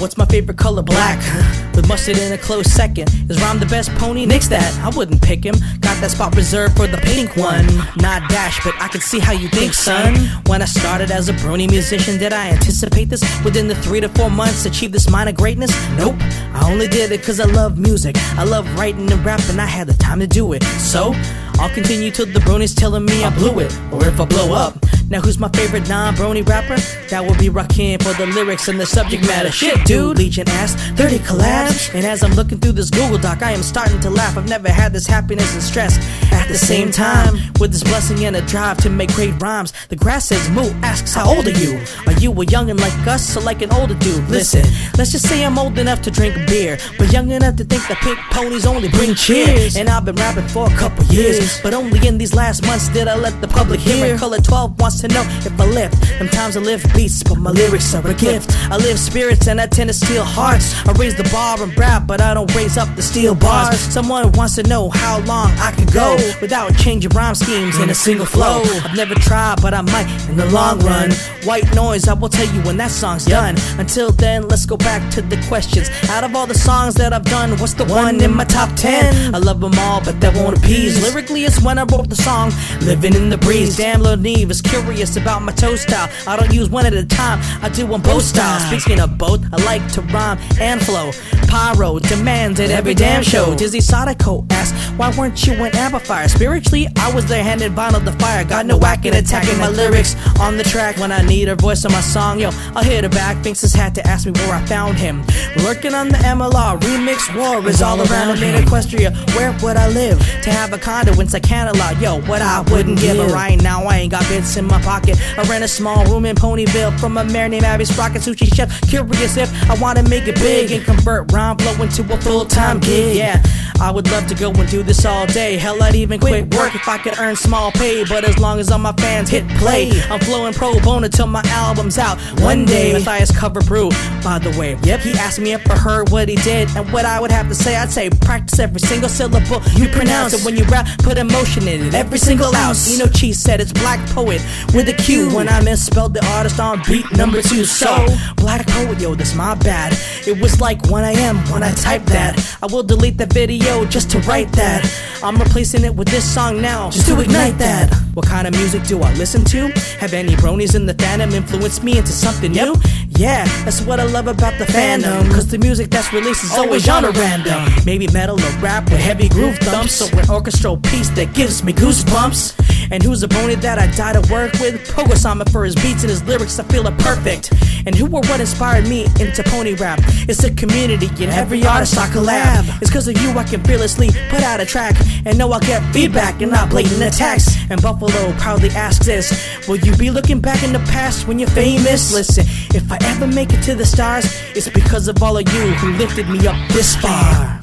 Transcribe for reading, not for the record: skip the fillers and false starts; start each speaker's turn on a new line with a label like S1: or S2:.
S1: What's my favorite color? Black. With mustard in a close second. Is Rhyme the best pony? Nix that. I wouldn't pick him. Got that spot reserved for the pink one. Not Dash, but I can see how you think, son. When I started as a brony musician, did I anticipate this? Within the 3 to 4 months, achieve this minor greatness? Nope. I only did it cause I love music. I love writing and rapping. I had the time to do it. So I'll continue till the bronies telling me I blew it, or if I blow up. Now who's my favorite non-brony rapper? That would be Rakim for the lyrics and the subject matter. Shit, dude, Legion asked 30 collabs. And as I'm looking through this Google Doc, I am starting to laugh. I've never had this happiness and stress at the same time. With this blessing and a drive to make great rhymes. The grass says moo, asks how old are you? Are you a youngin' like us or like an older dude? Listen, let's just say I'm old enough to drink beer, but young enough to think the pink ponies only bring cheers. And I've been rapping for a couple years, but only in these last months did I let the public hear. And Color 12 wants to know if I lift. Sometimes I lift beats, but my lyrics are a gift. I live spirits and I tend to steal hearts. I raise the bar and rap, but I don't raise up the steel bars. Someone wants to know how long I could go without changing rhyme schemes in a single flow. I've never tried, but I might in the long run. White Noise, I will tell you when that song's done. Until then, let's go back to the questions. Out of all the songs that I've done, what's the one in my top 10? I love them all, but that won't appease. Lyrically, it's when I wrote the song Living in the Breeze. Damn, Lil Neve is curious about my toe style. I don't use one at a time, I do on both styles. Speaking of both, I like to rhyme and flow. Pyro demands at every damn show. Dizzy Sadako asks, why weren't you an amplifier? Spiritually, I was there handing vinyl the fire. Got no whacking, attacking my lyrics on the track. When I need a voice on my song, yo, I'll hit her back. Finks had to ask me where I found him. Lurking on the MLR, remix war is all around me in Equestria. Where would I live to have a condo in Canada? Yo, what I wouldn't give her right now. I ain't got bits in my pocket. I rent a small room in Ponyville from a mare named Abby Sprocket, sushi chef. Curious if I want to make it big and convert rhyme flow into a full-time gig. Yeah, I would love to go and do this all day. Hell, I'd even quit work if I could earn small pay. But as long as all my fans hit play, I'm flowing pro bono till my album's out. One day, Matthias Cover Brew, by the way. Yep, he asked me if I heard what he did and what I would have to say. I'd say practice every single syllable you pronounce. And when you rap, put emotion in it, every single ounce. You know, Cheese said it's Black Poet with a Q when I misspelled the artist on beat number 2. So, Black Poet, yo, that's my bad. It was like 1 AM when I typed that. I will delete the video just to write that. I'm replacing it with this song now, just to ignite that. What kind of music do I listen to? Have any bronies in the fandom influenced me into something new? Yeah, that's what I love about the fandom, cause the music that's released is always genre random. Maybe metal or rap with heavy groove thumps, or an orchestral piece that gives me goosebumps. And who's a brony that I die to work with? Pogo Sama for his beats and his lyrics, I feel are perfect. And who or what inspired me into pony rap? It's the community and every artist I collab. It's cause of you I can fearlessly put out a track and know I'll get feedback and not blatant attacks. And Buffalo proudly asks this, will you be looking back in the past when you're famous? Listen, if I ever make it to the stars, it's because of all of you who lifted me up this far.